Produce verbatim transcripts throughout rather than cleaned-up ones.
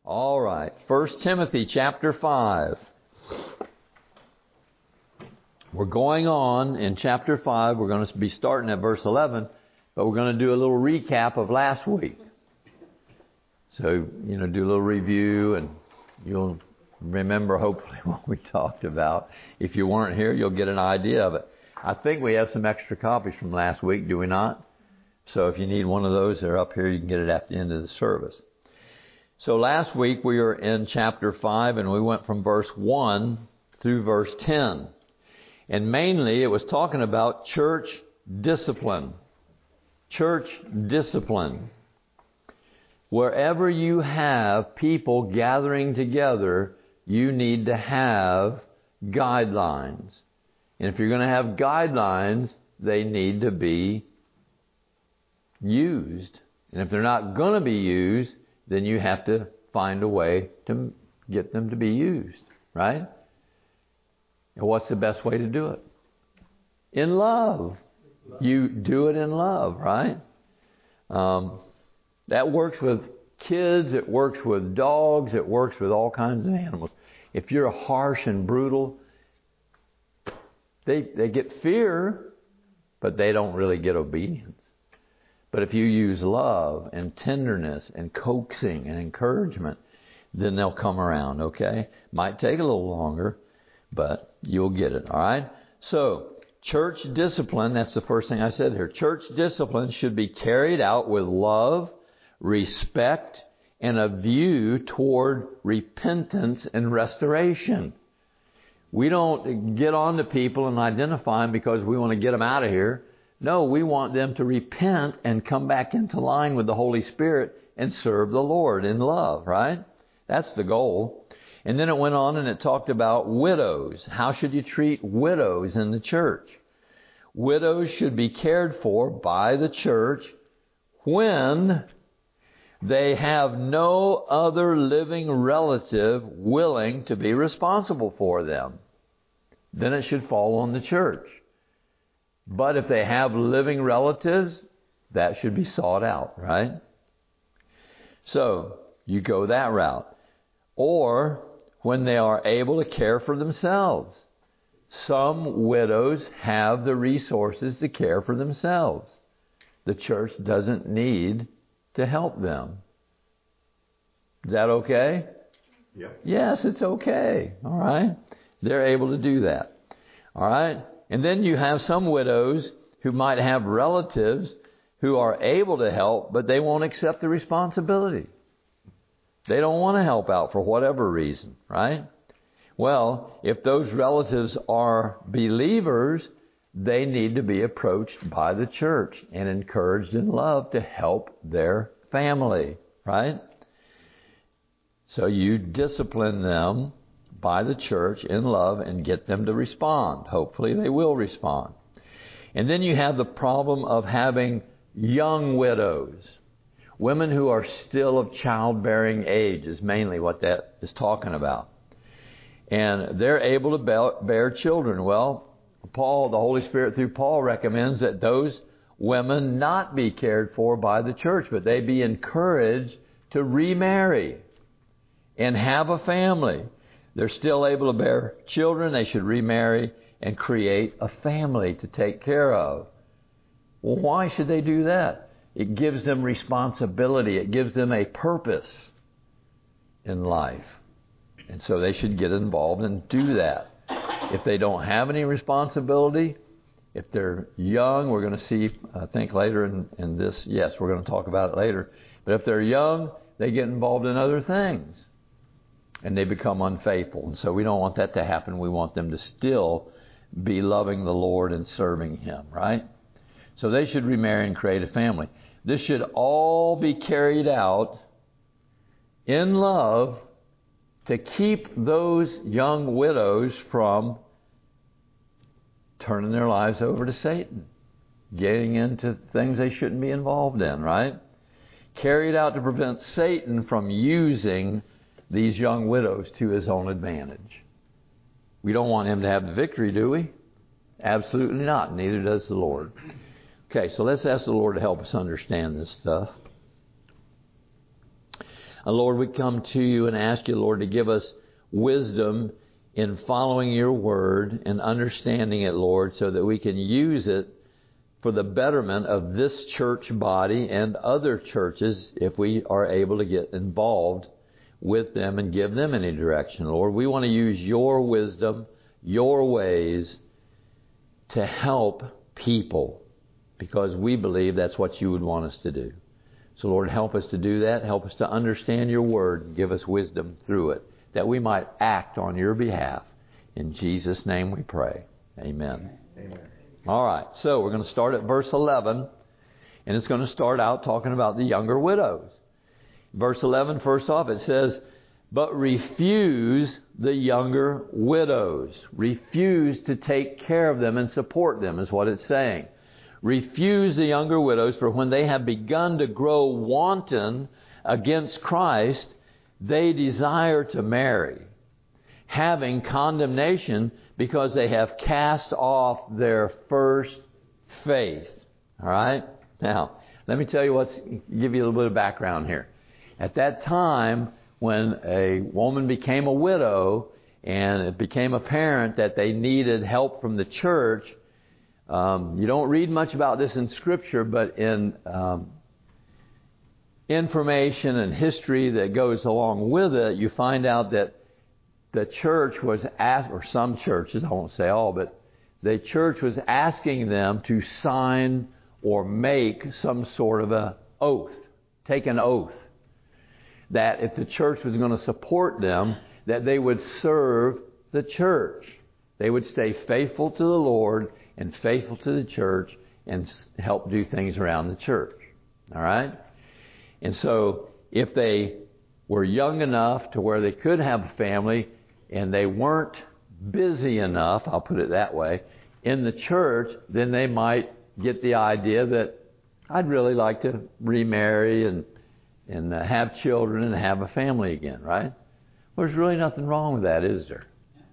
All right. First Timothy chapter five. We're going on in chapter five. We're going to be starting at verse eleven, but we're going to do a little recap of last week. So, you know, do a little review, and you'll remember hopefully what we talked about. If you weren't here, you'll get an idea of it. I think we have some extra copies from last week, do we not? So if you need one of those, they're up here. You can get it at the end of the service. So last week we were in chapter five, and we went from verse one through verse ten. And mainly it was talking about church discipline. Church discipline. Wherever you have people gathering together, you need to have guidelines. And if you're going to have guidelines, they need to be used. And if they're not going to be used, then you have to find a way to get them to be used, right? And what's the best way to do it? In love. You do it in love, right? Um, that works with kids. It works with dogs. It works with all kinds of animals. If you're harsh and brutal, they they get fear, but they don't really get obedience. But if you use love and tenderness and coaxing and encouragement, then they'll come around, okay? Might take a little longer, but you'll get it, all right? So, church discipline, that's the first thing I said here. Church discipline should be carried out with love, respect, and a view toward repentance and restoration. We don't get on to people and identify them because we want to get them out of here. No, we want them to repent and come back into line with the Holy Spirit and serve the Lord in love, right? That's the goal. And then it went on and it talked about widows. How should you treat widows in the church? Widows should be cared for by the church when they have no other living relative willing to be responsible for them. Then it should fall on the church. But if they have living relatives, that should be sought out, right? So, you go that route. Or when they are able to care for themselves. Some widows have the resources to care for themselves. The church doesn't need to help them. Is that okay? Yeah. Yes, it's okay. All right. They're able to do that. All right. And then you have some widows who might have relatives who are able to help, but they won't accept the responsibility. They don't want to help out for whatever reason, right? Well, if those relatives are believers, they need to be approached by the church and encouraged in love to help their family, right? So you discipline them by the church in love and get them to respond. Hopefully they will respond. And then you have the problem of having young widows. Women who are still of childbearing age is mainly what that is talking about. And they're able to bear children. Well, Paul, the Holy Spirit through Paul recommends that those women not be cared for by the church, but they be encouraged to remarry and have a family. They're still able to bear children. They should remarry and create a family to take care of. Well, why should they do that? It gives them responsibility. It gives them a purpose in life. And so they should get involved and do that. If they don't have any responsibility, if they're young, we're going to see, I think later in, in this, yes, we're going to talk about it later. But if they're young, they get involved in other things. And they become unfaithful. And so we don't want that to happen. We want them to still be loving the Lord and serving Him, right? So they should remarry and create a family. This should all be carried out in love to keep those young widows from turning their lives over to Satan, getting into things they shouldn't be involved in, right? Carried out to prevent Satan from using these young widows to his own advantage. We don't want him to have the victory, do we? Absolutely not. Neither does the Lord. Okay, so let's ask the Lord to help us understand this stuff. Uh, Lord, we come to you and ask you, Lord, to give us wisdom in following your word and understanding it, Lord, so that we can use it for the betterment of this church body and other churches if we are able to get involved with them and give them any direction. Lord, we want to use your wisdom, your ways to help people because we believe that's what you would want us to do. So Lord, help us to do that. Help us to understand your word and give us wisdom through it that we might act on your behalf. In Jesus' name we pray. Amen. Amen. All right, so we're going to start at verse eleven, and it's going to start out talking about the younger widows. Verse eleven, first off, it says, but refuse the younger widows. Refuse to take care of them and support them is what it's saying. Refuse the younger widows, for when they have begun to grow wanton against Christ, they desire to marry, having condemnation because they have cast off their first faith. All right? Now, let me tell you what's, give you a little bit of background here. At that time, when a woman became a widow and it became apparent that they needed help from the church, um, you don't read much about this in Scripture, but in um, information and history that goes along with it, you find out that the church was asked, or some churches, I won't say all, but the church was asking them to sign or make some sort of a oath, take an oath, that if the church was going to support them, that they would serve the church. They would stay faithful to the Lord and faithful to the church and help do things around the church. All right? And so if they were young enough to where they could have a family and they weren't busy enough, I'll put it that way, in the church, then they might get the idea that I'd really like to remarry and and uh, have children and have a family again, right? Well, there's really nothing wrong with that, is there?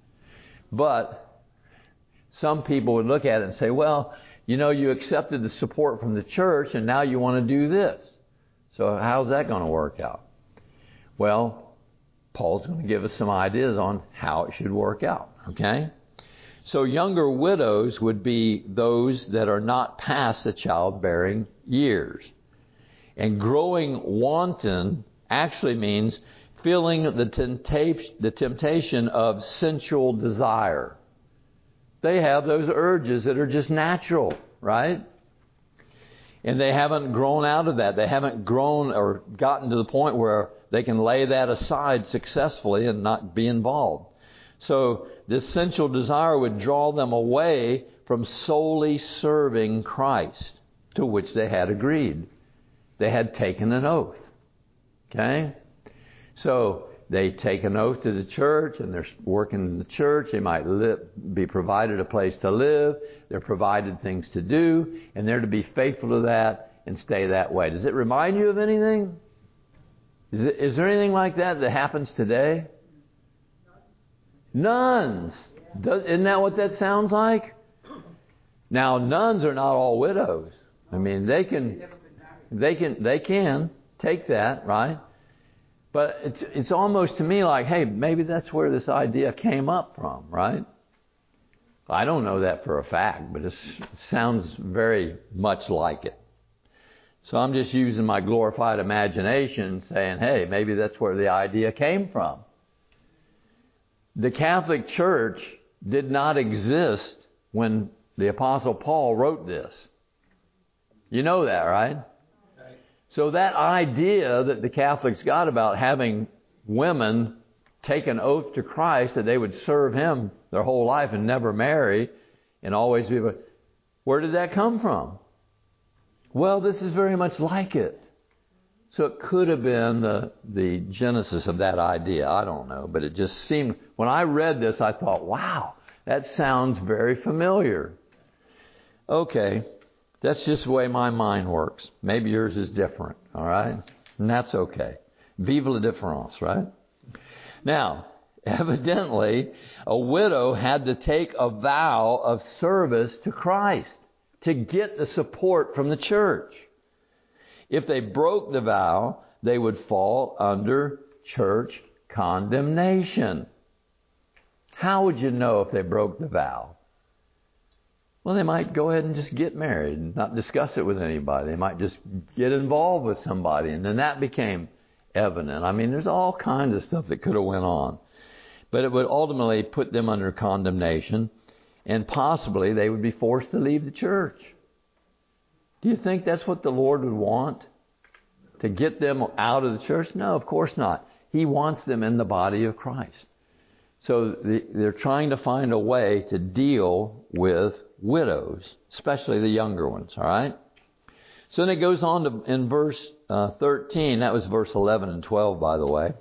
But some people would look at it and say, well, you know, you accepted the support from the church and now you want to do this. So how's that going to work out? Well, Paul's going to give us some ideas on how it should work out, okay? So younger widows would be those that are not past the childbearing years. And growing wanton actually means feeling the temptation, the temptation of sensual desire. They have those urges that are just natural, right? And they haven't grown out of that. They haven't grown or gotten to the point where they can lay that aside successfully and not be involved. So this sensual desire would draw them away from solely serving Christ, to which they had agreed. They had taken an oath. Okay? So they take an oath to the church and they're working in the church. They might live, be provided a place to live. They're provided things to do. And they're to be faithful to that and stay that way. Does it remind you of anything? Is, it, is there anything like that that happens today? Nuns. Does, isn't that what that sounds like? Now, nuns are not all widows. I mean, they can... They can they can take that, right? But it's it's almost to me like, hey, maybe that's where this idea came up from, right? I don't know that for a fact, but it sounds very much like it. So I'm just using my glorified imagination saying, hey, maybe that's where the idea came from. The Catholic Church did not exist when the Apostle Paul wrote this. You know that, right? So that idea that the Catholics got about having women take an oath to Christ that they would serve Him their whole life and never marry and always be... Where did that come from? Well, this is very much like it. So it could have been the, the genesis of that idea. I don't know. But it just seemed... When I read this, I thought, wow, that sounds very familiar. Okay. That's just the way my mind works. Maybe yours is different, all right? And that's okay. Vive la différence, right? Now, evidently, a widow had to take a vow of service to Christ to get the support from the church. If they broke the vow, they would fall under church condemnation. How would you know if they broke the vow? Well, they might go ahead and just get married and not discuss it with anybody. They might just get involved with somebody, and then that became evident. I mean, there's all kinds of stuff that could have went on. But it would ultimately put them under condemnation, and possibly they would be forced to leave the church. Do you think that's what the Lord would want? To get them out of the church? No, of course not. He wants them in the body of Christ. So they're trying to find a way to deal with widows, especially the younger ones, all right? So then it goes on to in verse uh, thirteen. That was verse eleven and twelve, by the way.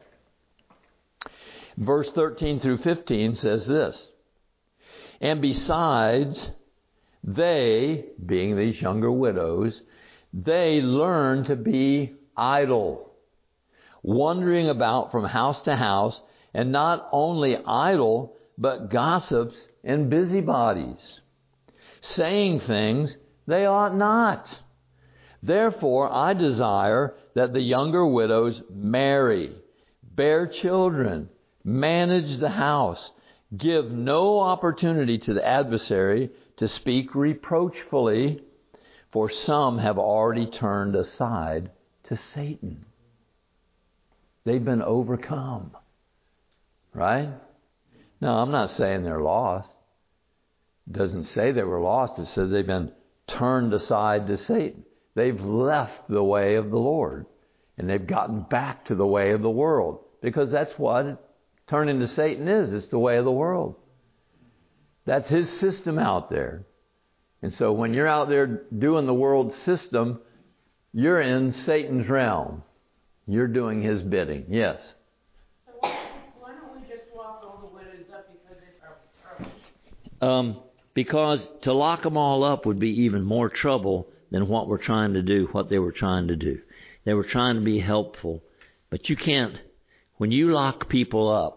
Verse thirteen through fifteen says this. And besides, they, being these younger widows, they learn to be idle, wandering about from house to house, and not only idle, but gossips and busybodies, saying things they ought not. Therefore, I desire that the younger widows marry, bear children, manage the house, give no opportunity to the adversary to speak reproachfully, for some have already turned aside to Satan. They've been overcome. Right? Now, I'm not saying they're lost. It doesn't say they were lost. It says they've been turned aside to Satan. They've left the way of the Lord. And they've gotten back to the way of the world. Because that's what turning to Satan is. It's the way of the world. That's his system out there. And so when you're out there doing the world system, you're in Satan's realm. You're doing his bidding. Yes? So why don't we just lock all the widows up because it's our Um, because to lock them all up would be even more trouble than what we're trying to do, what they were trying to do. They were trying to be helpful. But you can't, when you lock people up,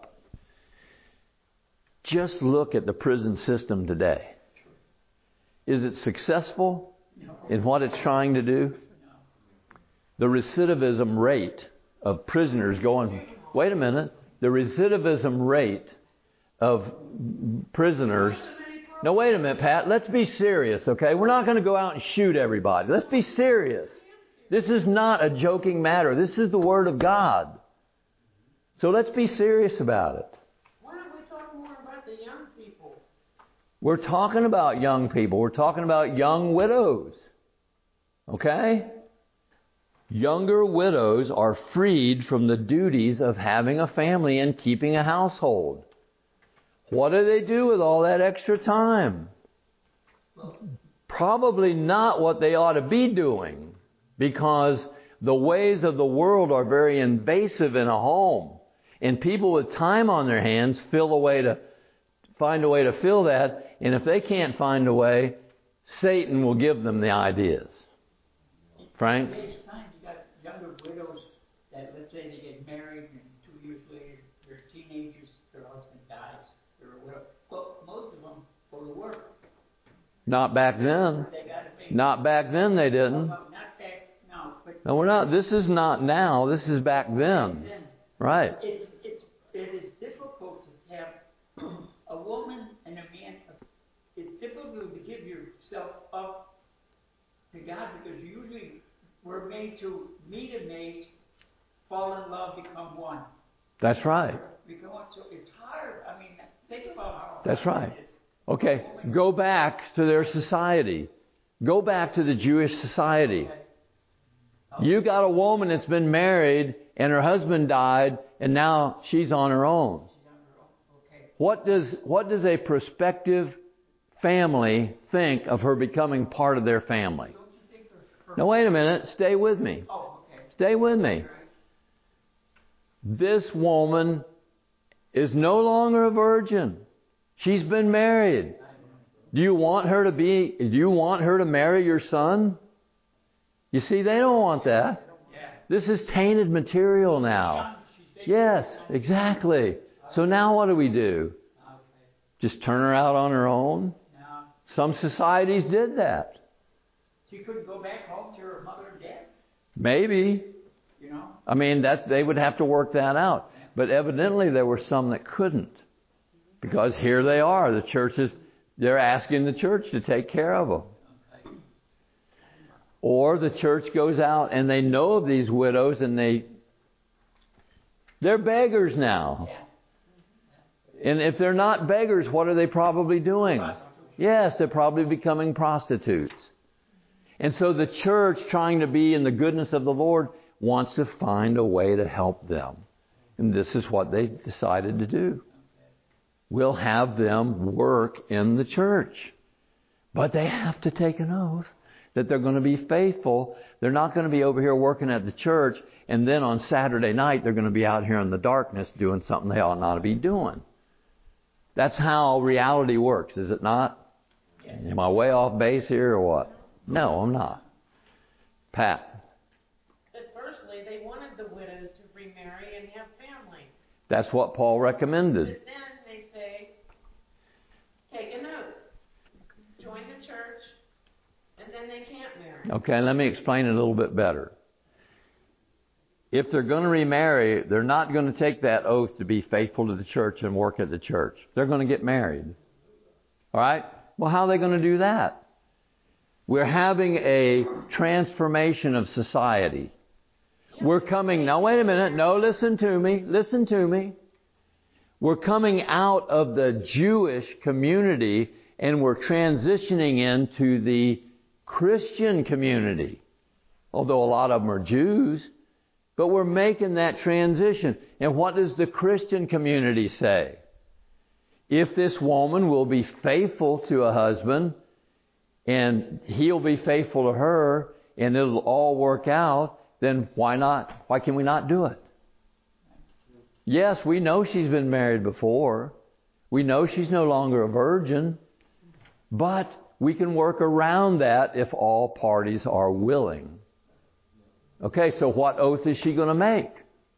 just look at the prison system today. Is it successful in what it's trying to do? The recidivism rate of prisoners going, wait a minute, the recidivism rate of prisoners. No, wait a minute, Pat, let's be serious, okay? We're not going to go out and shoot everybody. Let's be serious. This is not a joking matter. This is the Word of God. So let's be serious about it. Why don't we talk more about the young people? We're talking about young people. We're talking about young widows. Okay? Younger widows are freed from the duties of having a family and keeping a household. What do they do with all that extra time? Probably not what they ought to be doing, because the ways of the world are very invasive in a home. And people with time on their hands feel a way to find a way to fill that. And if they can't find a way, Satan will give them the ideas. Frank? At this time, you got younger widows that, let's say, they get married, and two years later, they're teenagers, their husband dies, they're a widow. But most of them go to work. Not back then. They gotta make, Not back then they didn't. no, not back now, but No, we're not. This is not now. This is back then. then Right. it's, it's, it is difficult to have a woman and a man. It's difficult to give yourself up to God, because usually we're made to meet a mate, fall in love, become one. That's right. Become one. So it's hard. I mean, think about how That's hard right. it is. Okay, go back to their society. Go back to the Jewish society. You got a woman that's been married and her husband died and now she's on her own. What does what does a prospective family think of her becoming part of their family? Now wait a minute, stay with me. Stay with me. This woman is no longer a virgin. She's been married. Do you want her to be, do you want her to marry your son? You see, they don't want that. This is tainted material now. Yes, exactly. So now what do we do? Just turn her out on her own? Some societies did that. She couldn't go back home to her mother and dad. Maybe. You know? I mean, that they would have to work that out. But evidently there were some that couldn't. Because here they are, the churches, they're asking the church to take care of them. Or the church goes out and they know of these widows and they, they're beggars now. And if they're not beggars, what are they probably doing? Yes, they're probably becoming prostitutes. And so the church, trying to be in the goodness of the Lord, wants to find a way to help them. And this is what they decided to do. We'll have them work in the church. But they have to take an oath that they're going to be faithful. They're not going to be over here working at the church, and then on Saturday night they're going to be out here in the darkness doing something they ought not to be doing. That's how reality works, is it not? Am I way off base here or what? No, I'm not. Pat? But firstly, they wanted the widows to remarry and have family. That's what Paul recommended. But then they say, take an oath. Join the church, and then they can't marry. Okay, let me explain it a little bit better. If they're going to remarry, they're not going to take that oath to be faithful to the church and work at the church. They're going to get married. All right? Well, how are they going to do that? We're having a transformation of society. We're coming... Now, wait a minute. No, listen to me. Listen to me. We're coming out of the Jewish community and we're transitioning into the Christian community. Although a lot of them are Jews. But we're making that transition. And what does the Christian community say? If this woman will be faithful to a husband, and he'll be faithful to her, and it'll all work out, then why not? Why can we not do it? Yes, we know she's been married before. We know she's no longer a virgin. But we can work around that if all parties are willing. Okay, so what oath is she going to make?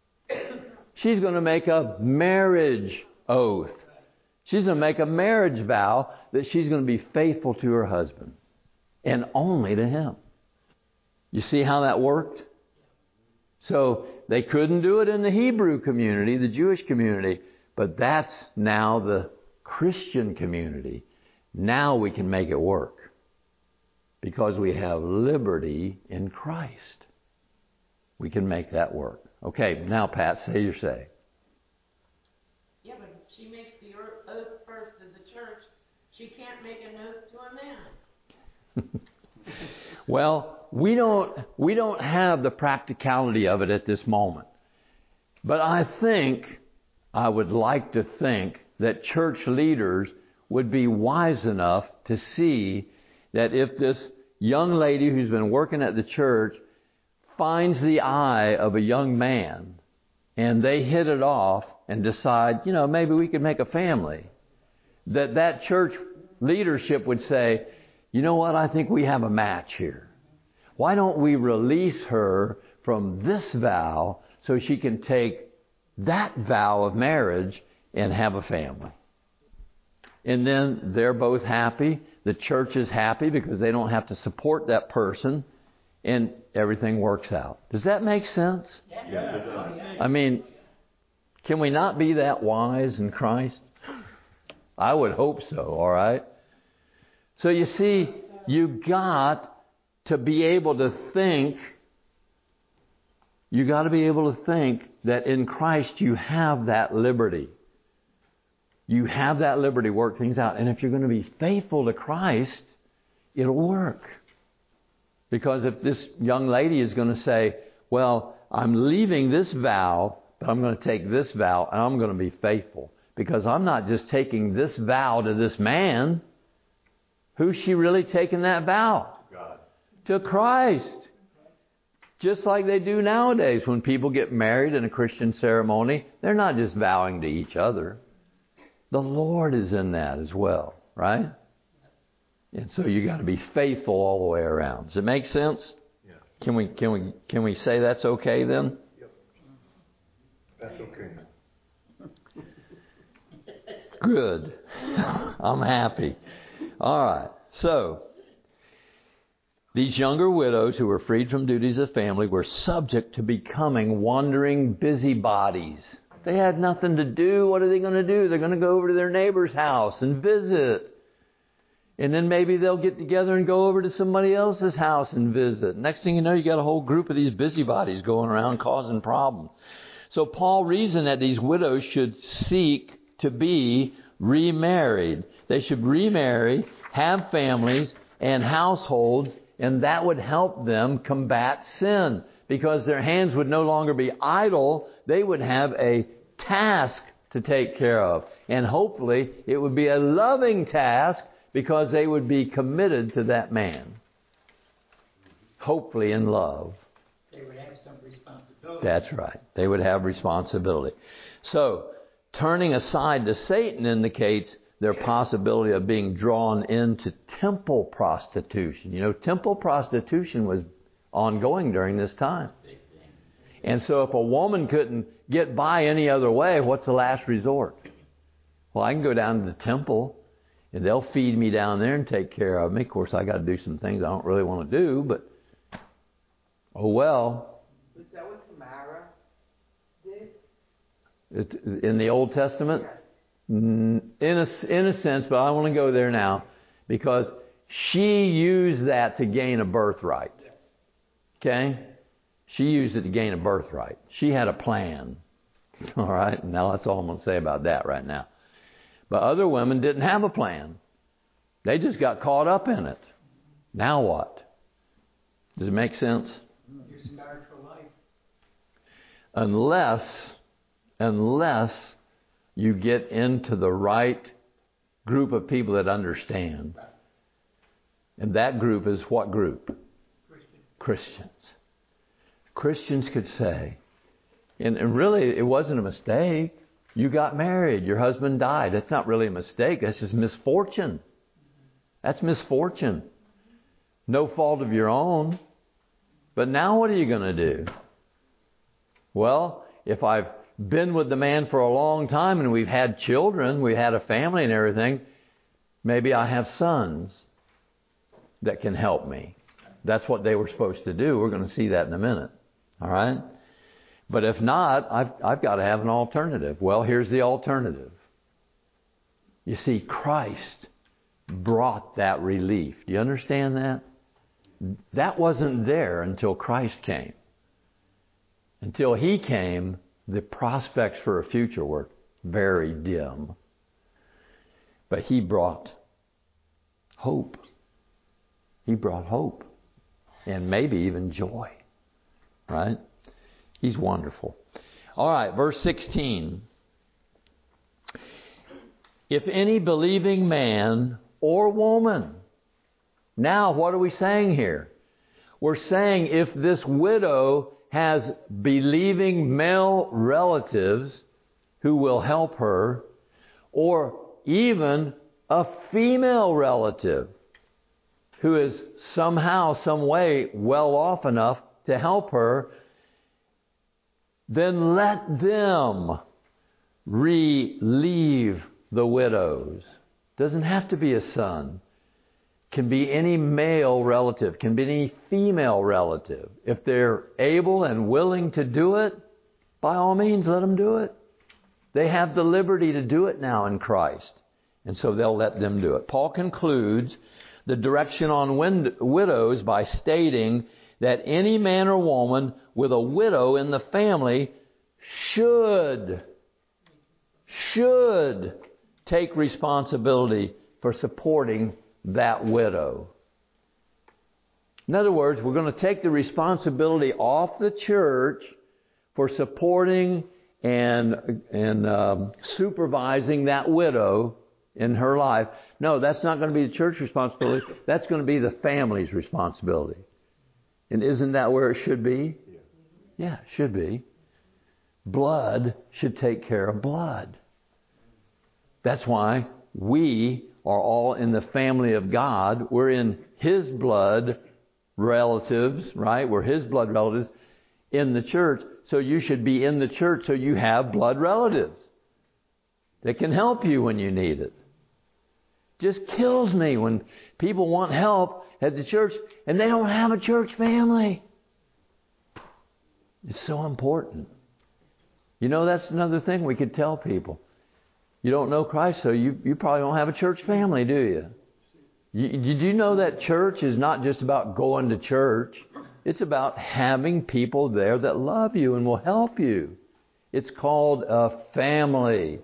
She's going to make a marriage oath. She's going to make a marriage vow that she's going to be faithful to her husband and only to him. You see how that worked? So they couldn't do it in the Hebrew community, the Jewish community, but that's now the Christian community. Now we can make it work because we have liberty in Christ. We can make that work. Okay, now Pat, say your say. Yeah, but if she makes the oath first to the church, she can't make an oath to a man. Well, we don't we don't have the practicality of it at this moment. But I think, I would like to think that church leaders would be wise enough to see that if this young lady who's been working at the church finds the eye of a young man and they hit it off and decide, you know, maybe we could make a family, that that church leadership would say, you know what, I think we have a match here. Why don't we release her from this vow so she can take that vow of marriage and have a family? And then they're both happy. The church is happy because they don't have to support that person. And everything works out. Does that make sense? Yeah. I mean, can we not be that wise in Christ? I would hope so, all right? So you see, you got to be able to think, you got to be able to think that in Christ you have that liberty. You have that liberty to work things out. And if you're going to be faithful to Christ, it'll work. Because if this young lady is going to say, well, I'm leaving this vow, but I'm going to take this vow and I'm going to be faithful. Because I'm not just taking this vow to this man. Who's she really taking that vow? God. To Christ. Just like they do nowadays when people get married in a Christian ceremony. They're not just vowing to each other. The Lord is in that as well, right? And so you got to be faithful all the way around. Does it make sense? Yeah. Can we can we can we say that's okay then? Yep. That's okay. Good. I'm happy. All right. So These younger widows who were freed from duties of family were subject to becoming wandering busybodies. They had nothing to do. What are they going to do? They're going to go over to their neighbor's house and visit. And then maybe they'll get together and go over to somebody else's house and visit. Next thing you know, you got a whole group of these busybodies going around causing problems. So Paul reasoned that these widows should seek to be remarried. They should remarry, have families and households, and that would help them combat sin. Because their hands would no longer be idle, they would have a task to take care of. And hopefully it would be a loving task because they would be committed to that man. Hopefully in love. They would have some responsibility. That's right. They would have responsibility. So, turning aside to Satan indicates their possibility of being drawn into temple prostitution. You know, temple prostitution was ongoing during this time. And so if a woman couldn't get by any other way, what's the last resort? Well, I can go down to the temple and they'll feed me down there and take care of me. Of course, I got to do some things I don't really want to do, but oh well. Is that what Tamara did? It, in the Old Testament? In a, in a sense, but I don't want to go there now because she used that to gain a birthright. Okay? She used it to gain a birthright. She had a plan. All right? Now that's all I'm going to say about that right now. But other women didn't have a plan. They just got caught up in it. Now what? Does it make sense? Your spiritual life. Unless, unless you get into the right group of people that understand. And that group is what group? Christian. Christians. Christians could say, and, and really it wasn't a mistake. You got married. Your husband died. That's not really a mistake. That's just misfortune. That's misfortune. No fault of your own. But now what are you going to do? Well, if I've been with the man for a long time and we've had children, we've had a family and everything, maybe I have sons that can help me. That's what they were supposed to do. We're going to see that in a minute. All right? But if not, I've, I've got to have an alternative. Well, here's the alternative. You see, Christ brought that relief. Do you understand that? That wasn't there until Christ came. Until He came, the prospects for a future were very dim. But He brought hope. He brought hope. And maybe even joy. Right? He's wonderful. All right, verse sixteen. If any believing man or woman. Now, what are we saying here? We're saying if this widow has believing male relatives who will help her, or even a female relative who is somehow, some way well off enough to help her, then let them relieve the widows. Doesn't have to be a son. Can be any male relative. Can be any female relative. If they're able and willing to do it, by all means, let them do it. They have the liberty to do it now in Christ. And so they'll let them do it. Paul concludes the direction on wind- widows by stating that any man or woman with a widow in the family should, should take responsibility for supporting that widow. In other words, we're going to take the responsibility off the church for supporting and, and um, supervising that widow in her life. No, that's not going to be the church's responsibility. That's going to be the family's responsibility. And isn't that where it should be? Yeah, it should be. Blood should take care of blood. That's why we are all in the family of God. We're in His blood relatives, right? We're His blood relatives in the church. So you should be in the church so you have blood relatives that can help you when you need it. just kills me when people want help at the church and they don't have a church family. It's so important. You know, that's another thing we could tell people. You don't know Christ, so you, you probably don't have a church family, do you? you? Did you know that church is not just about going to church? It's about having people there that love you and will help you. It's called a family.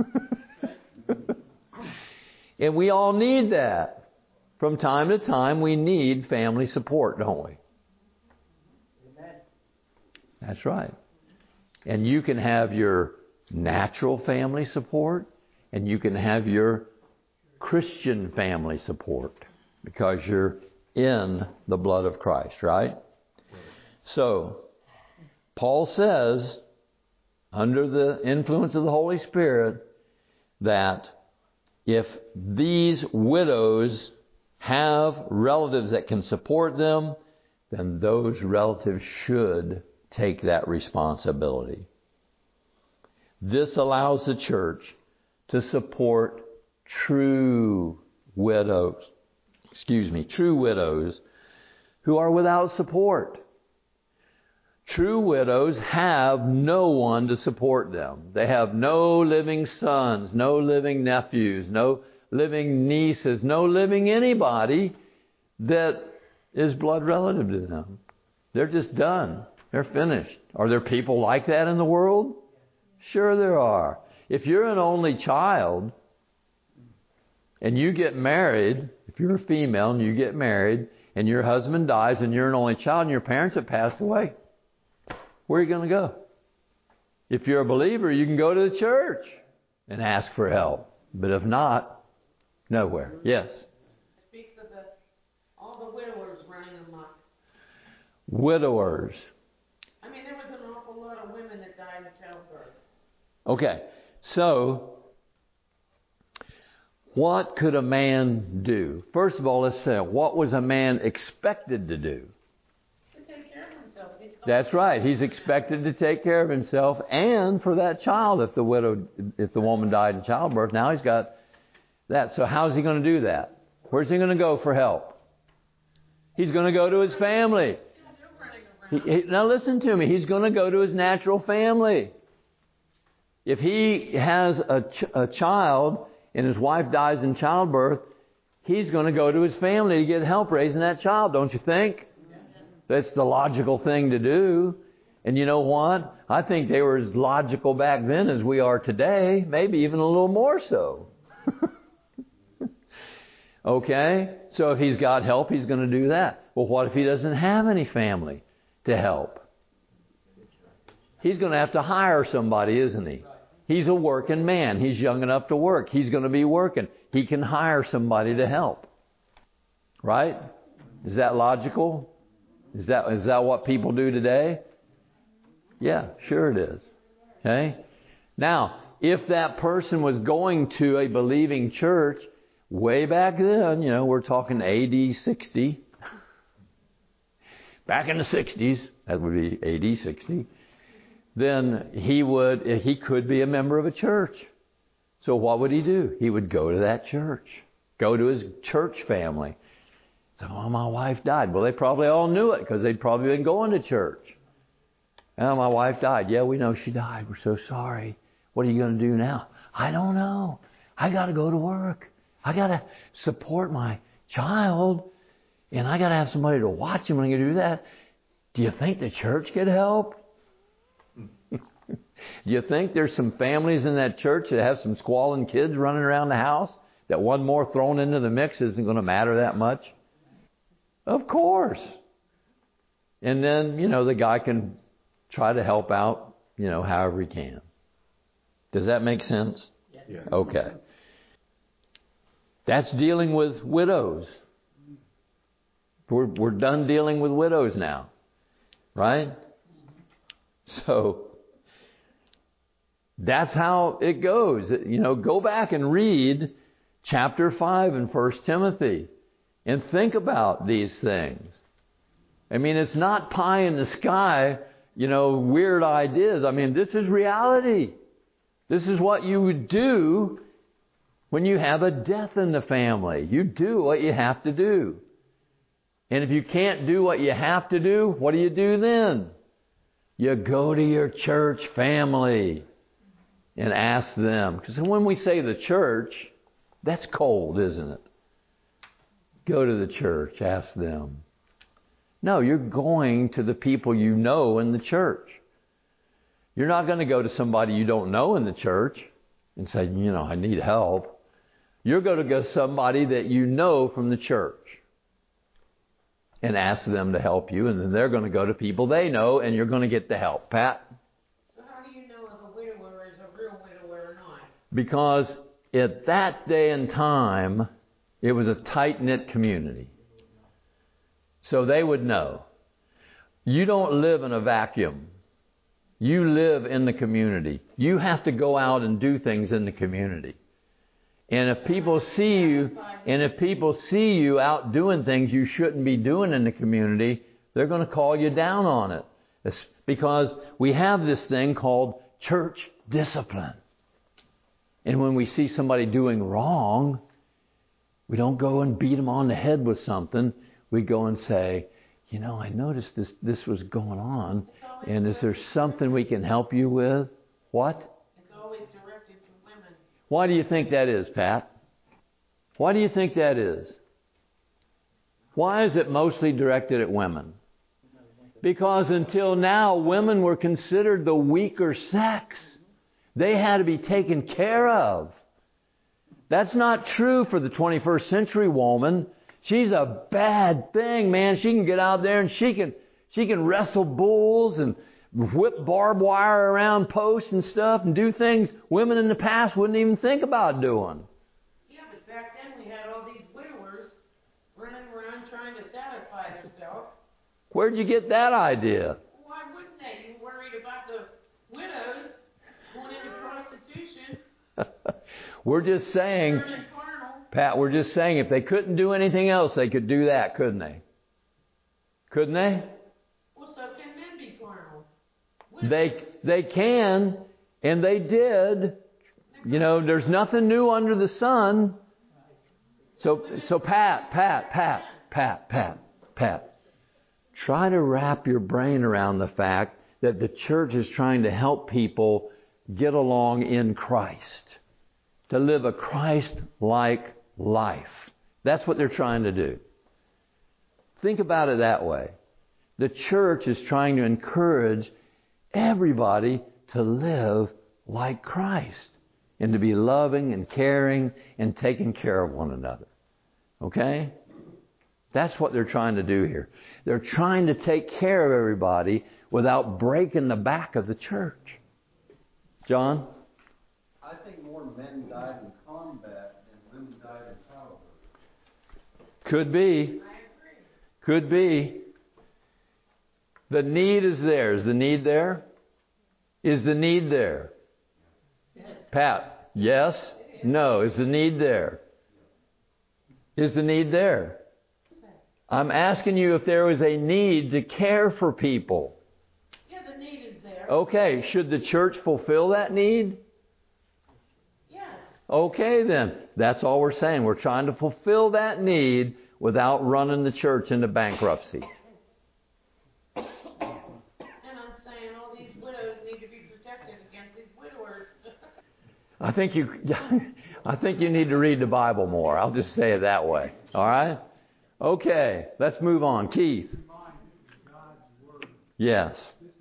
And we all need that. From time to time, we need family support, don't we? Amen. That's right. And you can have your natural family support, and you can have your Christian family support because you're in the blood of Christ, right? So, Paul says, under the influence of the Holy Spirit, that if these widows have relatives that can support them, then those relatives should take that responsibility. This allows the church to support true widows, excuse me, true widows who are without support. True widows have no one to support them. They have no living sons, no living nephews, no living nieces, no living anybody that is blood relative to them. They're just done. They're finished. Are there people like that in the world? Sure there are. If you're an only child and you get married, if you're a female and you get married and your husband dies and you're an only child and your parents have passed away, where are you going to go? If you're a believer, you can go to the church and ask for help. But if not, nowhere. Yes? It speaks of the, all the widowers running amok. Widowers. I mean, there was an awful lot of women that died in childbirth. Okay, so what could a man do? First of all, let's say, what was a man expected to do? To take care of himself. He's got That's right. He's expected to take care of himself and for that child if the widow, if the woman died in childbirth. Now he's got that. So how's he going to do that? Where's he going to go for help? He's going to go to his family. He, he, now listen to me. He's going to go to his natural family. If he has a, ch- a child and his wife dies in childbirth, he's going to go to his family to get help raising that child, don't you think? That's the logical thing to do. And you know what? I think they were as logical back then as we are today, maybe even a little more so. Okay? So if he's got help, he's going to do that. Well, what if he doesn't have any family to help? He's going to have to hire somebody, isn't he? He's a working man. He's young enough to work. He's going to be working. He can hire somebody to help. Right? Is that logical? Is that is that what people do today? Yeah, sure it is. Okay? Now, if that person was going to a believing church way back then, you know, we're talking A D sixty. Back in the sixties, that would be A D sixty. Then he would, he could be a member of a church. So what would he do? He would go to that church. Go to his church family. So, oh, my wife died. Well, they probably all knew it because they'd probably been going to church. Oh, my wife died. Yeah, we know she died. We're so sorry. What are you going to do now? I don't know. I got to go to work. I got to support my child. And I got to have somebody to watch him when I do that. Do you think the church could help? Do you think there's some families in that church that have some squalling kids running around the house that one more thrown into the mix isn't going to matter that much? Of course. And then, you know, the guy can try to help out, you know, however he can. Does that make sense? Yeah. Okay. That's dealing with widows. We're, we're done dealing with widows now. Right? So, that's how it goes. You know, go back and read chapter five in First Timothy and think about these things. I mean, it's not pie in the sky, you know, weird ideas. I mean, this is reality. This is what you would do When you have a death in the family, you do what you have to do. And if you can't do what you have to do, what do you do then? You go to your church family and ask them. Because when we say the church, that's cold, isn't it? Go to the church, ask them. No, you're going to the people you know in the church. You're not going to go to somebody you don't know in the church and say, you know, I need help. You're going to go to somebody that you know from the church and ask them to help you, and then they're going to go to people they know, and you're going to get the help. Pat? So how do you know if a widower is a real widower or not? Because at that day and time, it was a tight-knit community. So they would know. You don't live in a vacuum. You live in the community. You have to go out and do things in the community. And if people see you, and if people see you out doing things you shouldn't be doing in the community, they're going to call you down on it. It's because we have this thing called church discipline. And when we see somebody doing wrong, we don't go and beat them on the head with something. We go and say, you know, I noticed this, this was going on. And is there something we can help you with? What? It's always directed to women. Why do you think that is, Pat? Why do you think that is? Why is it mostly directed at women? Because until now, women were considered the weaker sex. They had to be taken care of. That's not true for the twenty-first century woman. She's a bad thing, man. She can get out there and she can she can wrestle bulls and whip barbed wire around posts and stuff and do things women in the past wouldn't even think about doing. Yeah, but back then we had all these widowers running around trying to satisfy themselves. Where'd you get that idea? Why wouldn't they? You worried about the widows going into prostitution. We're just saying, Turning carnal. Pat, we're just saying if they couldn't do anything else, they could do that, couldn't they? Couldn't they? Well, so can men be carnal? They they can, and they did. You know, there's nothing new under the sun. So, so Pat, Pat, Pat, Pat, Pat, Pat, try to wrap your brain around the fact that the church is trying to help people get along in Christ, to live a Christ-like life. That's what they're trying to do. Think about it that way. The church is trying to encourage everybody to live like Christ and to be loving and caring and taking care of one another. Okay? That's what they're trying to do here. They're trying to take care of everybody without breaking the back of the church. John? I think more men died in combat than women died in childbirth. Could be. Could be. The need is there. Is the need there? Is the need there? Pat, yes? No. Is the need there? Is the need there? I'm asking you if there was a need to care for people. Yeah, the need is there. Okay, should the church fulfill that need? Yes. Okay then. That's all we're saying. We're trying to fulfill that need without running the church into bankruptcy. And I'm saying all these widows need to be protected against these widowers. I think you I think you need to read the Bible more. I'll just say it that way. All right? Okay, let's move on. Keith. Yes.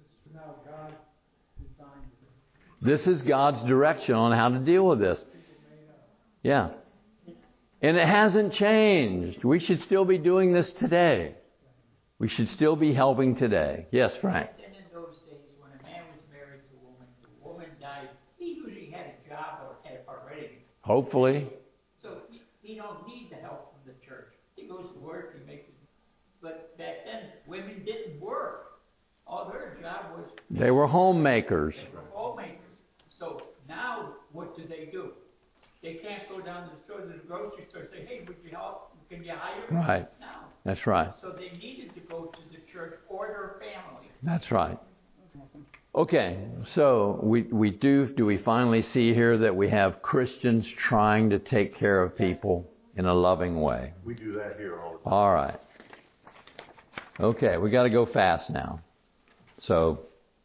This is God's direction on how to deal with this. Yeah. And it hasn't changed. We should still be doing this today. We should still be helping today. Yes, Frank. And in those days, when a man was married to a woman, the woman died, he usually had a job or had already. Hopefully. So he, he don't need the help from the church. He goes to work, he makes it. But back then, women didn't work. All their job was... They were homemakers. They were homemakers. So now, what do they do? They can't go down to the store, to the grocery store, and say, hey, would you help? Can you hire me? Right. No. That's right. So they needed to go to the church or their family. That's right. Okay, so we, we do, do we finally see here that we have Christians trying to take care of people in a loving way? We do that here all the time. All right. Okay, we got to go fast now. So,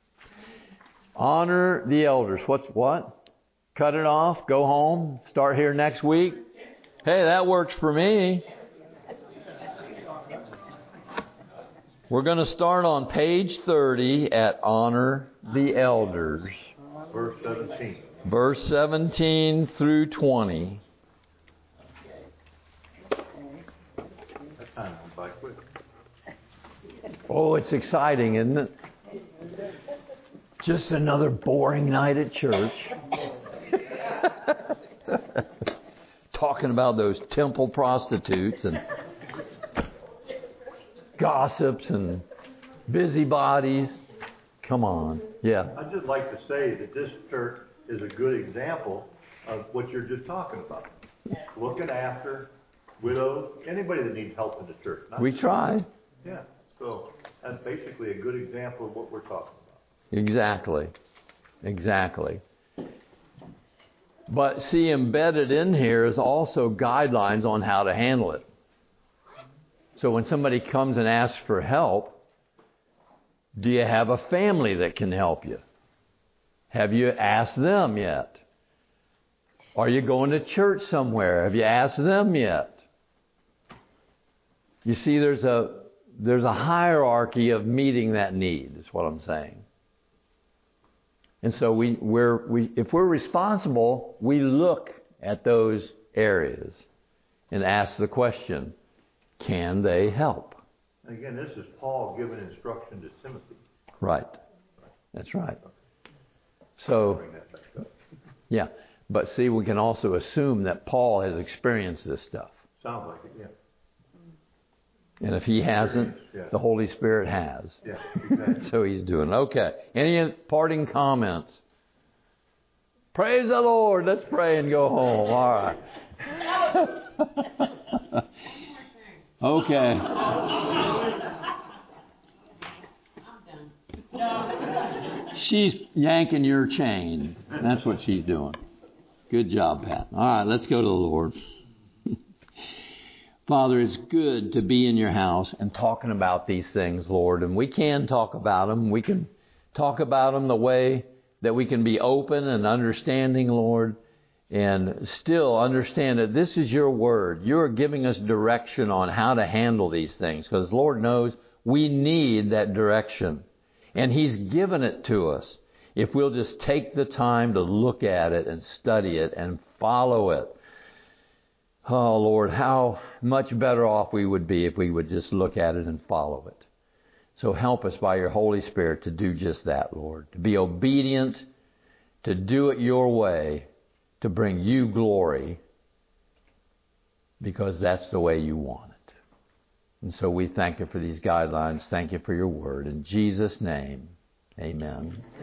honor the elders. What's what? Cut it off, go home, start here next week. Hey, that works for me. We're going to start on page thirty at honor the elders. Verse seventeen. Verse seventeen through twenty. That time went by quick. Oh, it's exciting, isn't it? Just another boring night at church. Talking about those temple prostitutes and gossips and busybodies. Come on. Yeah. I'd just like to say that this church is a good example of what you're just talking about. Looking after widows, anybody that needs help in the church. Not We try. Yeah. So that's basically a good example of what we're talking about. Exactly. Exactly. But see, embedded in here is also guidelines on how to handle it. So when somebody comes and asks for help, do you have a family that can help you? Have you asked them yet? Are you going to church somewhere? Have you asked them yet? You see, there's a there's a hierarchy of meeting that need, is what I'm saying. And so we we're we if we're responsible, we look at those areas and ask the question, can they help? And again, this is Paul giving instruction to Timothy. Right. That's right. So, Bring that back up. yeah. But see, we can also assume that Paul has experienced this stuff. Sounds like it, yeah. And if he hasn't, Yeah. the Holy Spirit has. Yeah, exactly. So he's doing. Okay. Any parting comments? Praise the Lord. Let's pray and go home. All right. Okay. I'm done. She's yanking your chain. That's what she's doing. Good job, Pat. All right, let's go to the Lord. Father, it's good to be in your house and talking about these things, Lord. And we can talk about them. We can talk about them the way that we can be open and understanding, Lord, and still understand that this is your word. You're giving us direction on how to handle these things because Lord knows we need that direction. And He's given it to us if we'll just take the time to look at it and study it and follow it. Oh, Lord, how much better off we would be if we would just look at it and follow it. So help us by your Holy Spirit to do just that, Lord. To be obedient, to do it your way, to bring you glory, because that's the way you want it. And so we thank you for these guidelines. Thank you for your word. In Jesus' name, amen.